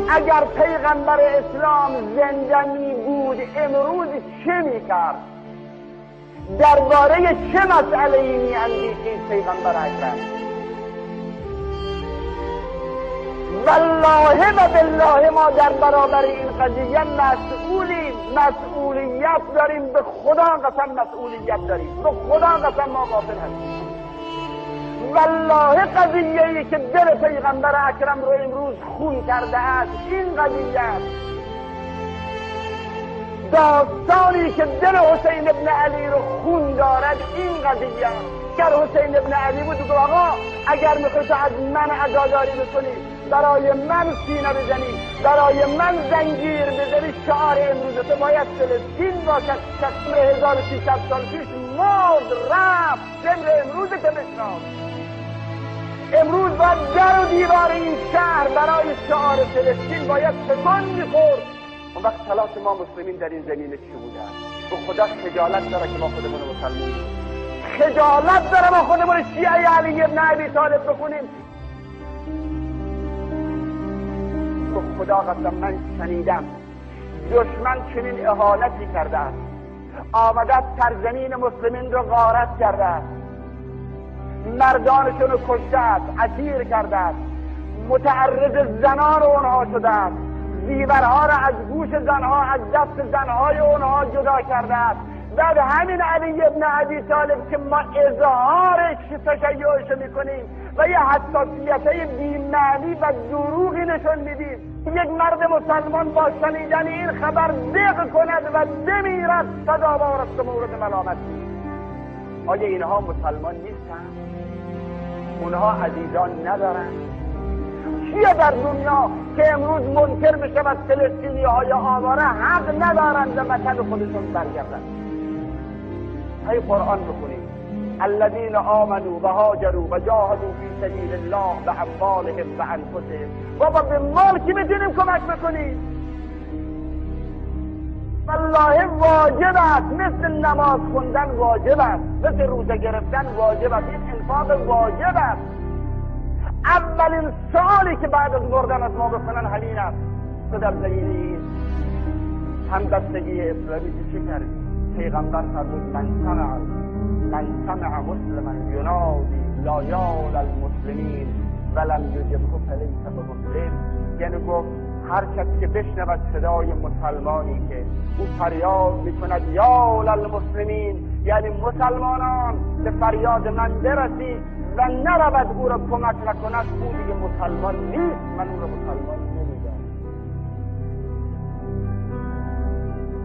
اگر پیغمبر اسلام زنده می بود امروز چه می کرد؟ درباره چه مسئله ای می اندیشید پیغمبر اکرم؟ والله و بالله ما در برابر این قضیه مسئولیم، مسئولیت داریم، به خدا قسم مسئولیت داریم، به خدا قسم ما غافل هستیم. والله قضیه ای که دل پیغمبر اکرم رو امروز خون کرده است این قضیه است. داستانی که دل حسین ابن علی رو خون دارد این قضیه است. گر حسین ابن علی بود و آقا اگر میخوای از من عزاداری بکنی، برای من سینه بزنی، برای من زنجیر بزنی، شعار امروز تو باید فلسطین باشد. 1300 سال پیش مرد رفت، جمر امروز که بشناس. امروز باید در و دیوار این شهر برای شعار فلسطین باید تکان میخورد. اون وقت تلاش ما مسلمین در این زمینه چی بوده؟ به خدا خجالت داره که ما خودمون مسلمان، خجالت داره ما خودمون شیعه علی ابن ابی طالب بکنیم. به خدا قسم من شنیدم دشمن چنین اهانتی کرده است، آمده سرزمین مسلمین رو غارت کرده است، مردانشون رو کشته است، اسیر کرده است، متعرض زنان اونها شده است، زیورها را از گوش زنها، از دست زنهای اونها جدا کرده است. بعد همین علی ابن ابی طالب که ما اظهار تشیعش میکنیم و یه حساسیتای بی‌معنی و دروغی نشون میدیم، یک مرد مسلمان با شنیدن این خبر دق کند و بمیرد سزاوار است مورد ملامت نیست. آیا اینها مسلمان نیستن؟ اونها عزیزان ندارن؟ کیه در دنیا که امروز منکر بشود فلسطینی های آواره حق ندارند و وطن خودشون برگردن؟ ای قرآن بخونید الذين آمنوا و هاجروا و جاهدوا فی سبیل الله باموالهم و انفسهم. بابا به مال کی میتونیم کمک بکنیم؟ والله واجب است، مثل نماز خوندن واجب است، مثل روزه گرفتن واجب است، این انفاق واجب است. اولین سوالی که بعد از مردن از ما بکنن همین است. تو در زمینه همبستگی اسلامی چه کردی؟ پیغمبر فرمود من سمع مسلما ینادی لا یال المسلمین ولم یجبه فلیس بمسلم. یعنی گفت هر کسی که بشنود صدای مسلمانی که او فریاد میکند یا للمسلمین، یعنی مسلمانان به فریاد من برسی و نرود او را کمک نکند، او دیگه مسلمان نیست، من او را مسلمان نمیدانم.